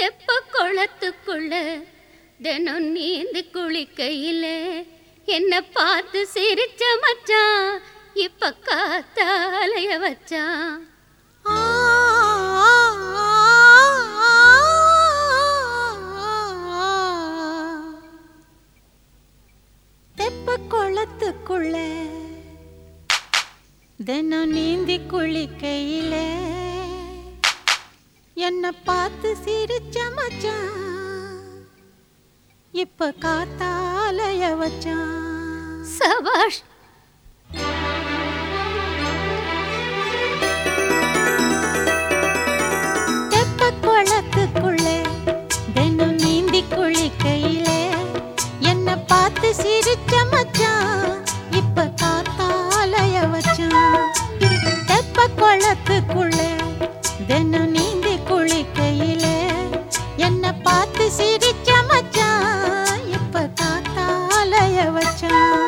தெப்ப குளத்துக்குள்ள தினம் நீந்தி குளிக்கையில என்ன பார்த்து சிரிச்ச மச்சான் இப்ப காத்தாலய வச்சான். தெப்ப குளத்துக்குள்ள தினம் நீந்தி குளிக்கையில என்ன பார்த்து சிரிச்ச மச்சான் இப்ப காத்தாலய வச்சான். சபாஷ். தெப்ப குளத்துக்குள்ள தினம் நீந்தி குளிக்கையில என்ன பார்த்து சிரிச்ச மச்சான் இப்ப காத்தாலய வச்சான். தெப்ப குளத்துக்குள்ள தினம் நீந்தி குளிக்கையில என்ன பார்த்து சிரிச்ச மச்சான் இப்ப காத்தாலய வச்சான்.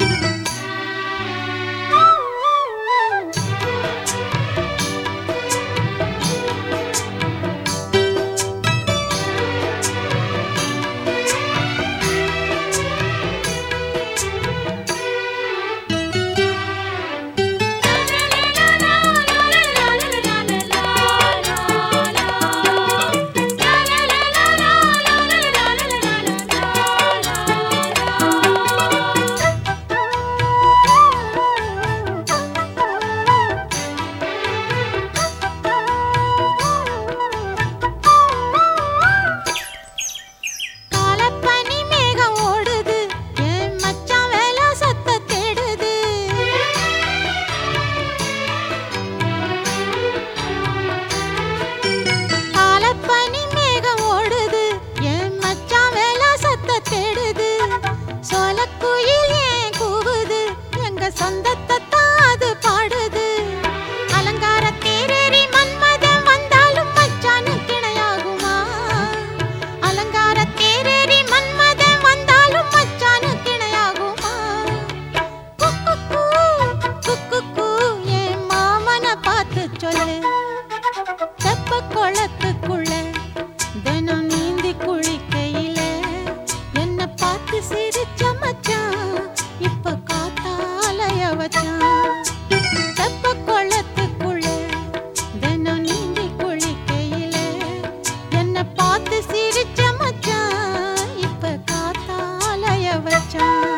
சொந்தத்தை தாது பாடுது அலங்கார தேரேறி மன்மதன் வந்தாலும் மச்சானு கிணையாகுமா. அலங்கார தேரேறி மன்மதன் வந்தாலும் மச்சானு கிணையாகுமா. குக்குக்கு குக்குக்கு என் மாமனை பார்த்து சொல்லு. தெப்ப குளத்துக்குள்ள தினம் நீந்தி குளிக்கையில என்ன பார்த்து சிரிச்ச மச்சான் இப்ப காத்தாலய வச்சான். தெப்ப குளத்துக்குள்ள தினம் நீந்தி குளிக்கையில என்ன பார்த்து சிரிச்ச மச்சான் இப்ப காத்தாலய வச்சான்.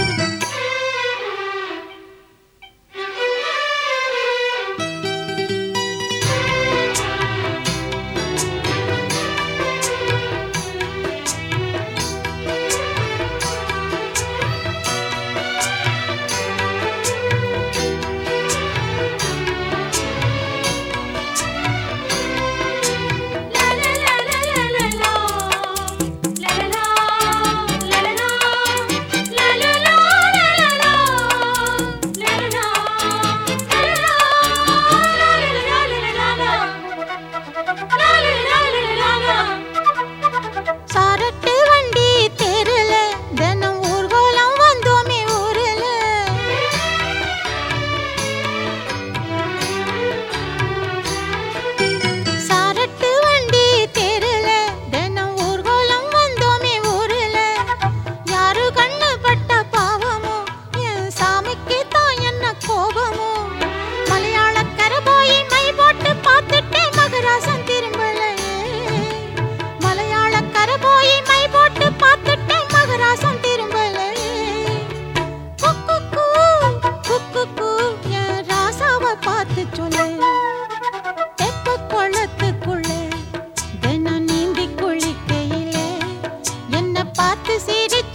தெப்ப குளத்துக்குள்ள தினம் நீந்தி குளிக்கையில என்ன பார்த்து சிரிச்ச